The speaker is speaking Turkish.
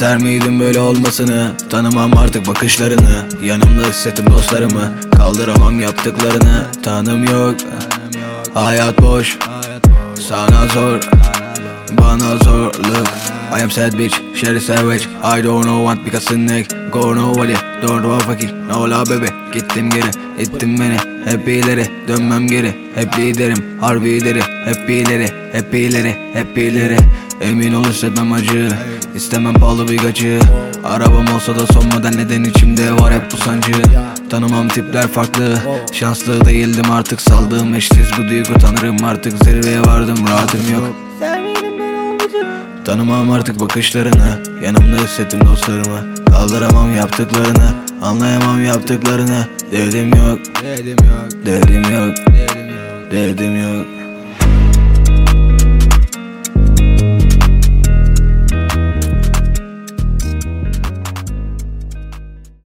İster miydim böyle olmasını? Tanımam artık bakışlarını. Yanımda hissettim dostlarımı. Kaldıramam yaptıklarını. Tanım yok, hayat boş, sana zor, bana zorluk. I am sad bitch, share savage. I don't know what because snake. Go nobody, don't know fucking. No la bebe, gittim geri, ittim beni. Hep ileri, dönmem geri. Hep liderim, harbi ileri. Hep ileri, hep ileri, hep ileri. Emin ol hissetmem acı. İstemem pahalı bir gacı. Arabam olsa da son model, neden içimde var hep bu sancı. Tanımam tipler farklı. Şanslı değildim artık, saldığım eşsiz bu duygu. Tanırım artık, zirveye vardım, rahatım yok. Tanımam artık bakışlarını. Yanımda hissettim dostlarımı. Kaldıramam yaptıklarını. Anlayamam yaptıklarını. Derdim yok, derdim yok, derdim yok.